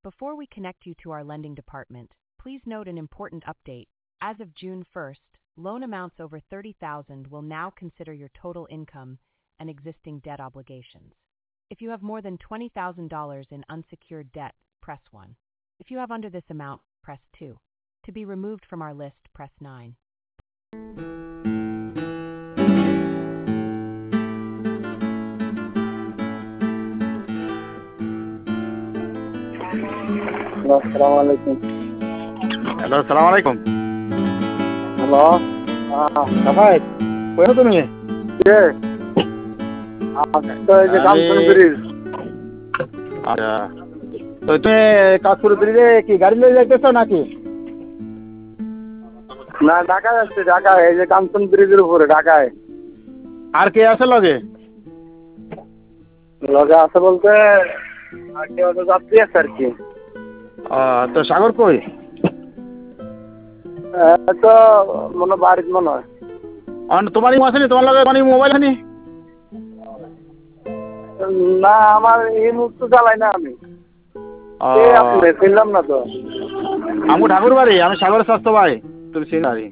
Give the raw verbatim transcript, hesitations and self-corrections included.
Before we connect you to our lending department, please note an important update. As of June first, loan amounts over thirty thousand dollars will now consider your total income and existing debt obligations. If you have more than twenty thousand dollars in unsecured debt, press one. If you have under this amount, press two. To be removed from our list, press nine. Assalamu alaikum. Hello, সালাম আলাইকুম। Hello, সাফাই, কোথায় তুমি? কে? তো এই যে come soon bridge. আচ্ছা, তো তুমি কাশপুর ব্রিজে কি গাড়ি নিয়ে যাইতেছো নাকি? না, ঢাকা যাচ্ছি, ঢাকা। এই যে কামসন ব্রিজের উপরে ঢাকায়। আর কে আছে লগে? লগে আছে বলতে আর কেউ তো যাত্রী আছে আর কি। তো সাগর কই? তো মনে বাড়ির মনে হয়। তোমারই আসেনি, তোমার লগে মানে মোবাইল আনি? না, আমার এই মুহূর্তে চালাই না আমি। চিনলাম না তো। আমি ঠাকুর বাড়ি, আমি সাগরের স্বাস্থ্য ভাই, তুমি চিনি।